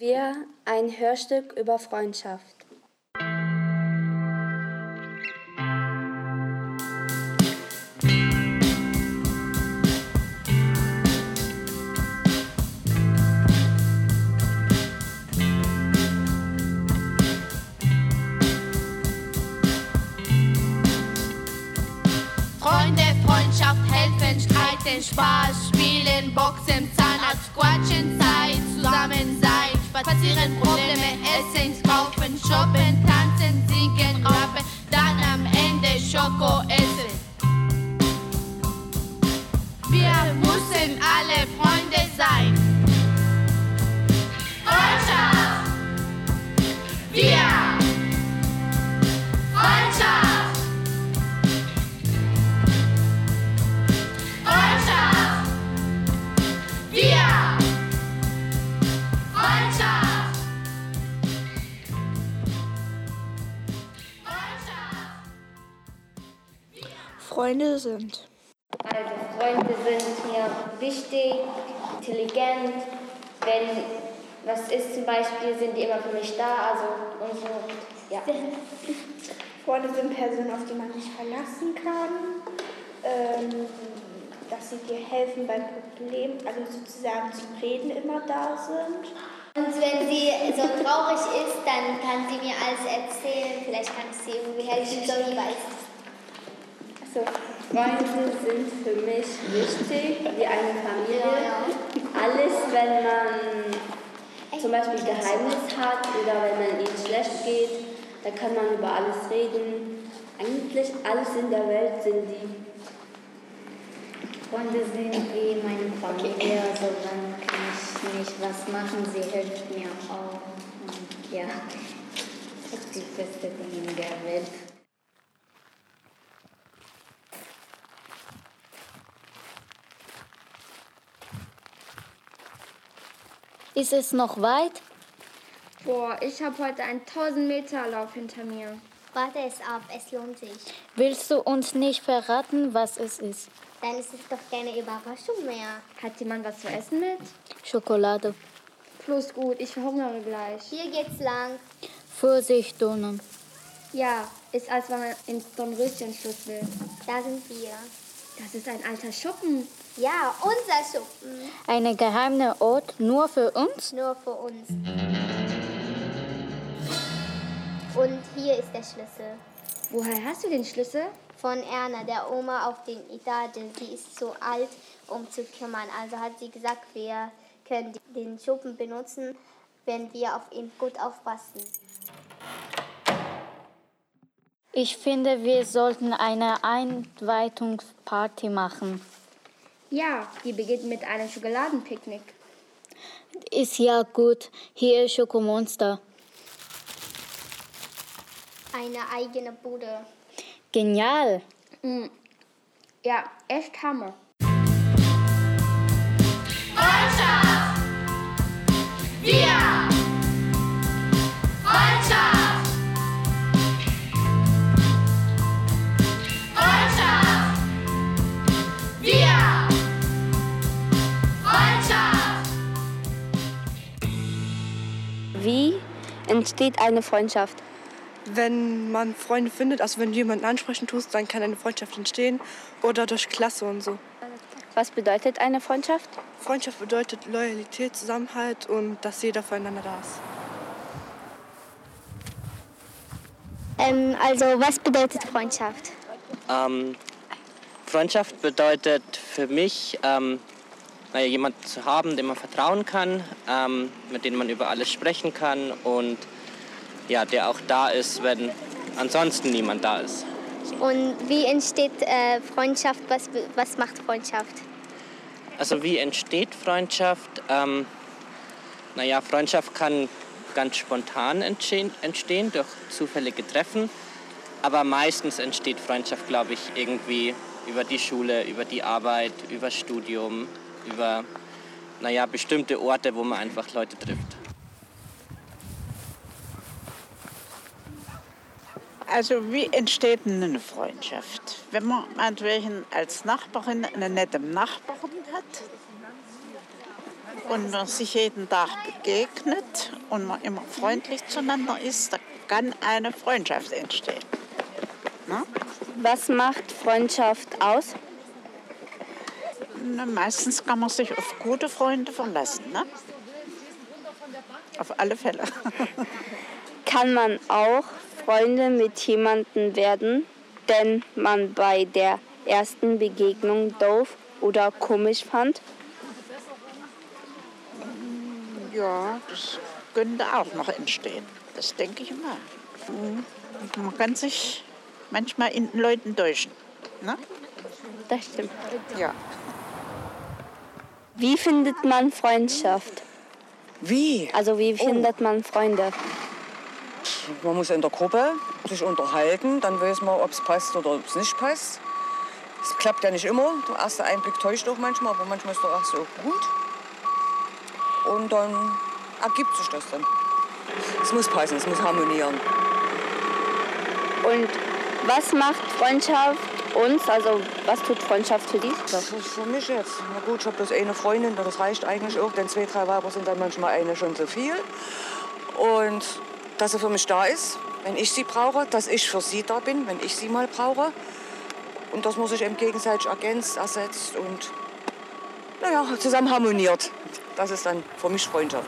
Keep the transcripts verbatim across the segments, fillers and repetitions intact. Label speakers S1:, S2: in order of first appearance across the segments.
S1: Wir, ein Hörstück über Freundschaft.
S2: Freunde, Freundschaft, helfen, streiten, Spaß, spielen, Boxen, Zahnarzt, Quatschen, Zeit, zusammen sein, spazieren, Probleme, essen, kaufen, shoppen, tanzen, singen, rappen, dann am Ende Schoko essen. Wir müssen alle Freunde sein. Freundschaft! Wir! Freundschaft!
S3: Freunde sind.
S4: Also Freunde sind mir wichtig, intelligent. Wenn was ist zum Beispiel, sind die immer für mich da. Also und so, ja.
S3: Freunde sind Personen, auf die man sich verlassen kann, ähm, dass sie dir helfen beim Problem, also sozusagen zum Reden immer da sind.
S5: Und wenn sie so traurig ist, dann kann sie mir alles erzählen. Vielleicht kann ich sie irgendwie helfen, so ich weiß.
S1: Also, Freunde sind für mich wichtig, wie eine Familie.
S5: Ja, ja.
S1: Alles, wenn man zum Beispiel Geheimnis hat oder wenn man ihnen schlecht geht, da kann man über alles reden. Eigentlich alles in der Welt sind die.
S6: Freunde sind wie meine Familie, also dann kann ich nicht was machen, sie hilft mir auch. Und ja, das ist die beste Ding in der Welt.
S7: Ist es noch weit?
S8: Boah, ich habe heute einen tausend Meter Lauf hinter mir.
S5: Warte es ab, es lohnt sich.
S7: Willst du uns nicht verraten, was es ist?
S5: Dann ist es doch keine Überraschung mehr.
S8: Hat jemand was zu essen mit?
S7: Schokolade.
S8: Bloß gut, ich verhungere gleich.
S5: Hier geht's lang.
S7: Vorsicht, Donen.
S8: Ja, ist, als wenn man ins Dornröschenschloss will.
S5: Da sind wir.
S8: Das ist ein alter Schuppen.
S5: Ja, unser Schuppen.
S7: Ein geheimer Ort nur für uns?
S5: Nur für uns. Und hier ist der Schlüssel.
S8: Woher hast du den Schlüssel?
S5: Von Erna, der Oma auf den Etagen. Sie ist zu alt, um zu kümmern. Also hat sie gesagt, wir können den Schuppen benutzen, wenn wir auf ihn gut aufpassen.
S7: Ich finde, wir sollten eine Einweihungsparty machen.
S8: Ja, die beginnt mit einem Schokoladenpicknick.
S7: Ist ja gut. Hier ist Schokomonster.
S5: Eine eigene Bude.
S7: Genial.
S8: Mm. Ja, echt Hammer.
S2: Freundschaft! Wir! Freundschaft! Freundschaft! Wir! Freundschaft!
S1: Wie entsteht eine Freundschaft?
S3: Wenn man Freunde findet, also wenn du jemanden ansprechen tust, dann kann eine Freundschaft entstehen oder durch Klasse und so.
S1: Was bedeutet eine Freundschaft?
S3: Freundschaft bedeutet Loyalität, Zusammenhalt und dass jeder füreinander da ist.
S5: Ähm, also, was bedeutet Freundschaft?
S9: Ähm, Freundschaft bedeutet für mich, ähm, naja, jemanden zu haben, dem man vertrauen kann, ähm, mit dem man über alles sprechen kann und ja, der auch da ist, wenn ansonsten niemand da ist.
S5: Und wie entsteht äh, Freundschaft? Was, was macht Freundschaft?
S9: Also wie entsteht Freundschaft? Ähm, naja, Freundschaft kann ganz spontan entstehen, entstehen durch zufällige Treffen. Aber meistens entsteht Freundschaft, glaube ich, irgendwie über die Schule, über die Arbeit, über das Studium, über naja, bestimmte Orte, wo man einfach Leute trifft.
S10: Also wie entsteht denn eine Freundschaft? Wenn man meinetwegen als Nachbarin eine nette Nachbarin hat, Und man sich jeden Tag begegnet und man immer freundlich zueinander ist, da kann eine Freundschaft entstehen. Ne?
S1: Was macht Freundschaft aus?
S10: Na, meistens kann man sich auf gute Freunde verlassen. Ne? Auf alle Fälle.
S1: Kann man auch Freunde mit jemandem werden, den man bei der ersten Begegnung doof oder komisch fand?
S10: Ja, das könnte auch noch entstehen. Das denke ich mal. Man kann sich manchmal in den Leuten täuschen. Ne?
S1: Das stimmt.
S10: Ja.
S1: Wie findet man Freundschaft?
S11: Wie?
S1: Also wie findet oh. man Freunde?
S11: Man muss in der Gruppe sich unterhalten, dann weiß man, ob es passt oder ob es nicht passt. Es klappt ja nicht immer. Der erste Einblick täuscht auch manchmal, aber manchmal ist der auch so gut. Und dann ergibt sich das dann. Es muss passen, es muss harmonieren.
S1: Und was macht Freundschaft uns? Also was tut Freundschaft für dich?
S11: Das ist für mich jetzt. Na gut, ich habe bloß eine Freundin, das reicht eigentlich auch, denn zwei, drei Weiber sind dann manchmal eine schon so viel. Und dass sie für mich da ist, wenn ich sie brauche, dass ich für sie da bin, wenn ich sie mal brauche. Und dass man sich eben gegenseitig ergänzt, ersetzt und naja, zusammen harmoniert. Das ist dann für mich Freundschaft.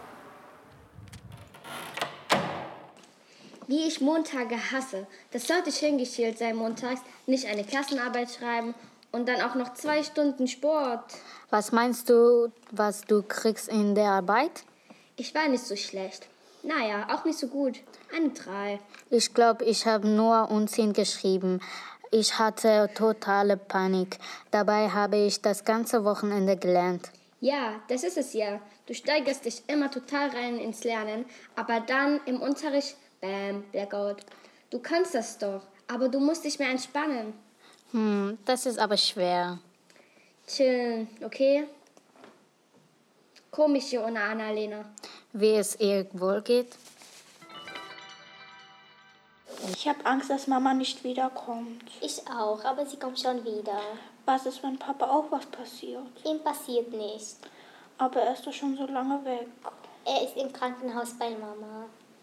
S8: Wie ich Montage hasse. Das sollte schön geschält sein montags, nicht eine Klassenarbeit schreiben und dann auch noch zwei Stunden Sport.
S7: Was meinst du, was du kriegst in der Arbeit?
S8: Ich war nicht so schlecht. Naja, auch nicht so gut. Eine drei.
S7: Ich glaube, ich habe nur Unsinn geschrieben. Ich hatte totale Panik. Dabei habe ich das ganze Wochenende gelernt.
S8: Ja, das ist es ja. Du steigerst dich immer total rein ins Lernen, aber dann im Unterricht, bam, Blackout. Du kannst das doch, aber du musst dich mehr entspannen.
S7: Hm, das ist aber schwer.
S8: Chillen, okay? Komisch hier ohne Annalena.
S7: Wie es ihr wohl geht?
S3: Ich habe Angst, dass Mama nicht wiederkommt.
S5: Ich auch, aber sie kommt schon wieder.
S3: Was ist, wenn Papa auch was passiert?
S5: Ihm passiert nichts.
S3: Aber er ist doch schon so lange weg.
S5: Er ist im Krankenhaus bei Mama.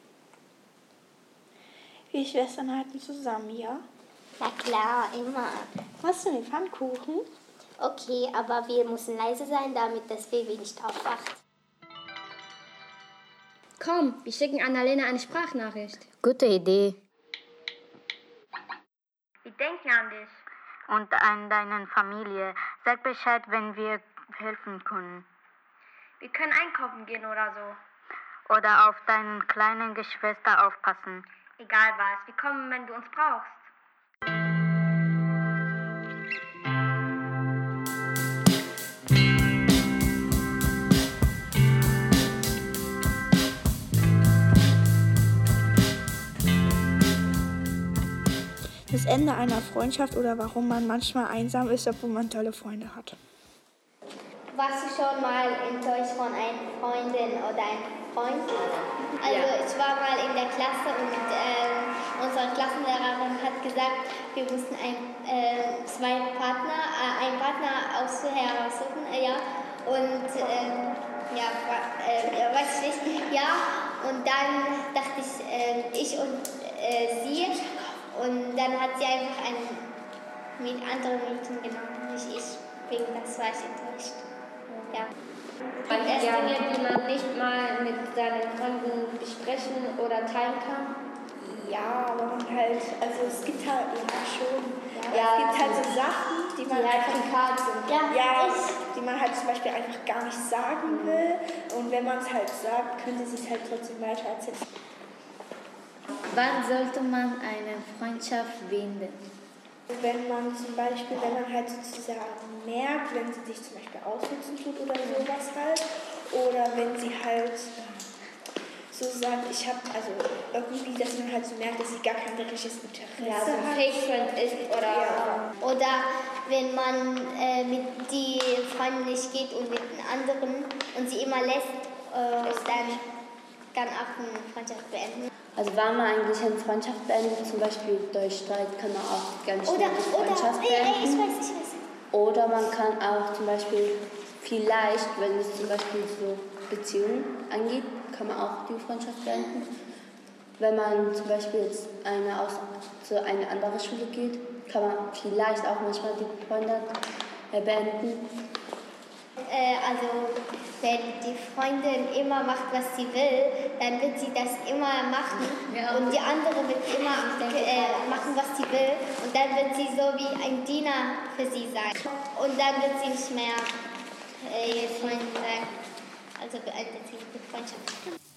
S3: Wir Schwestern halten zusammen, ja?
S5: Na klar, immer.
S3: Was denn, den Pfannkuchen?
S5: Okay, aber wir müssen leise sein, damit das Baby nicht aufwacht.
S8: Komm, wir schicken Annalena eine Sprachnachricht.
S7: Gute Idee.
S8: Wir denken an dich.
S7: Und an deine Familie. Sag Bescheid, wenn wir helfen können.
S8: Wir können einkaufen gehen oder so.
S7: Oder auf deine kleine Geschwister aufpassen.
S8: Egal was, wir kommen, wenn du uns brauchst.
S3: Das Ende einer Freundschaft oder warum man manchmal einsam ist, obwohl man tolle Freunde hat.
S5: Warst du schon mal enttäuscht von einer Freundin oder einem Freund? Also ja. Ich war mal in der Klasse und äh, unsere Klassenlehrerin hat gesagt, wir mussten ein, äh, zwei Partner, äh, einen Partner aus, heraussuchen. Äh, ja. Und äh, ja, äh, weiß ich nicht. Ja, und dann dachte ich, äh, ich und äh, sie. Und dann hat sie einfach einen mit anderen Mädchen genommen, nicht ich. Wegen das war ich enttäuscht. Ja.
S8: Gibt es Dinge, die man nicht mal mit seinen Freunden besprechen oder teilen kann?
S3: Ja, aber man halt, also es gibt halt, ja schon, ja,
S5: ja,
S3: es gibt halt so Sachen, die man
S5: die
S3: halt
S5: privat sind.
S3: Ja, ja die man halt zum Beispiel einfach gar nicht sagen will. Und wenn man es halt sagt, könnte sie es halt trotzdem weiter erzählen.
S6: Wann sollte man eine Freundschaft beenden?
S3: Wenn man zum Beispiel, wenn man halt sozusagen merkt, wenn sie sich zum Beispiel ausnutzen tut oder sowas halt, oder wenn sie halt so sagt, ich habe, also irgendwie, dass man halt so merkt, dass sie gar kein wirkliches Interesse
S8: ja, so
S3: hat.
S8: Fake-Friend ist oder...
S3: Ja.
S5: Oder wenn man äh, mit die Freundin nicht geht und mit den anderen und sie immer lässt, äh, dann kann auch eine Freundschaft beenden.
S1: Also wenn man eigentlich eine Freundschaft beendet, zum Beispiel durch Streit, kann man auch ganz schnell
S5: oder,
S1: eine Freundschaft
S5: oder,
S1: beenden.
S5: Ey, ey, ich weiß, ich weiß.
S1: Oder man kann auch zum Beispiel vielleicht, wenn es zum Beispiel so Beziehungen angeht, kann man auch die Freundschaft beenden. Wenn man zum Beispiel jetzt eine aus, zu einer anderen Schule geht, kann man vielleicht auch manchmal die Freundschaft beenden.
S5: Äh, also, wenn die Freundin immer macht, was sie will, dann wird sie das immer machen. Ja. Und die andere wird immer äh, machen, was sie will. Und dann wird sie so wie ein Diener für sie sein. Und dann wird sie nicht mehr äh, ihr Freund sein. Also beendet sie die Freundschaft.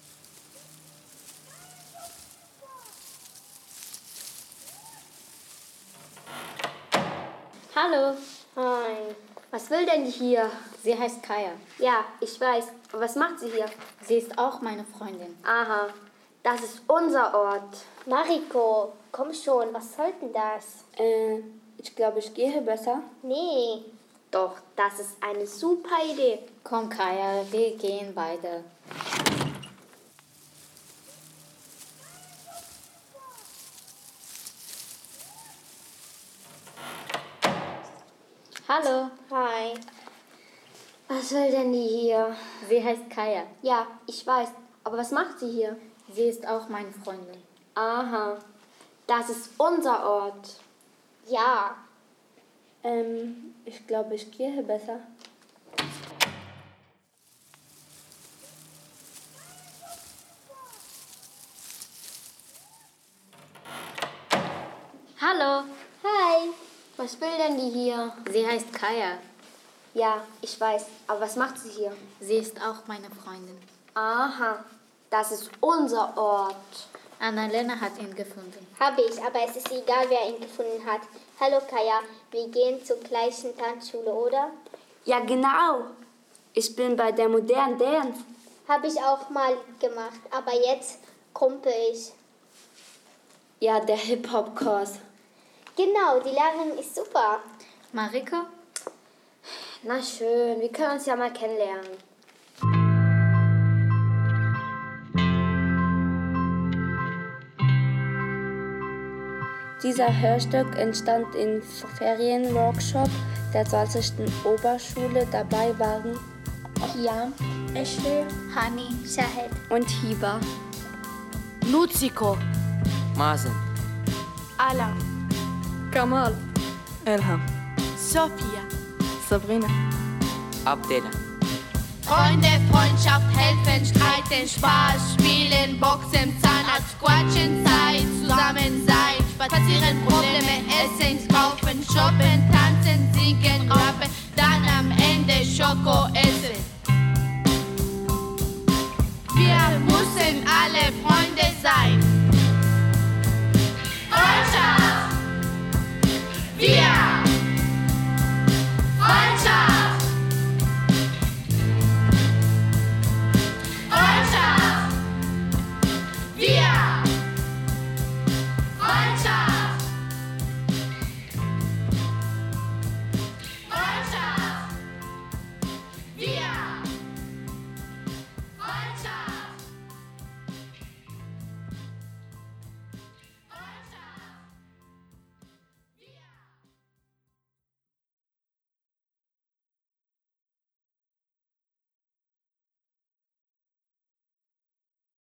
S8: Hallo. Hi. Was will denn die hier?
S7: Sie heißt Kaya.
S8: Ja, ich weiß. Aber was macht sie hier?
S7: Sie ist auch meine Freundin.
S8: Aha, das ist unser Ort.
S5: Mariko, komm schon, was soll denn das?
S1: Äh, ich glaube, ich gehe besser.
S5: Nee.
S8: Doch, das ist eine super Idee.
S7: Komm, Kaya, wir gehen weiter.
S8: Hallo.
S5: Hi.
S8: Was will denn die hier?
S7: Sie heißt Kaya.
S8: Ja, ich weiß. Aber was macht sie hier?
S7: Sie ist auch meine Freundin.
S8: Aha, das ist unser Ort.
S5: Ja.
S1: Ähm, ich glaube, ich gehe besser.
S8: Hallo.
S5: Hi.
S8: Was will denn die hier?
S7: Sie heißt Kaya.
S8: Ja, ich weiß. Aber was macht sie hier?
S7: Sie ist auch meine Freundin.
S8: Aha, das ist unser Ort.
S7: Annalena hat ihn gefunden.
S5: Habe ich, aber es ist egal, wer ihn gefunden hat. Hallo Kaya, wir gehen zur gleichen Tanzschule, oder?
S1: Ja, genau. Ich bin bei der modernen Dance.
S5: Habe ich auch mal gemacht, aber jetzt kumpel ich.
S1: Ja, der Hip-Hop-Kurs.
S5: Genau, die Lehrerin ist super.
S7: Mariko?
S8: Na schön, wir können uns ja mal kennenlernen.
S1: Dieser Hörstück entstand im Ferienworkshop der zwanzigsten Oberschule. Dabei waren
S5: Pia, Ashley, Hani, Shahid
S1: und Hiba,
S12: Luziko,
S13: Mazen,
S12: Ala,
S14: Kamal, Elham,
S12: Sophia,
S14: Sabrina,
S13: Abdela.
S2: Freunde, Freundschaft, helfen, streiten, Spaß, spielen, Boxen, Zahnarzt, Quatschen, Zeit, zusammen sein, spazieren, Probleme, essen, kaufen, shoppen, tanzen, singen, rappen, dann am Ende Schoko essen. Wir müssen alle Freunde sein.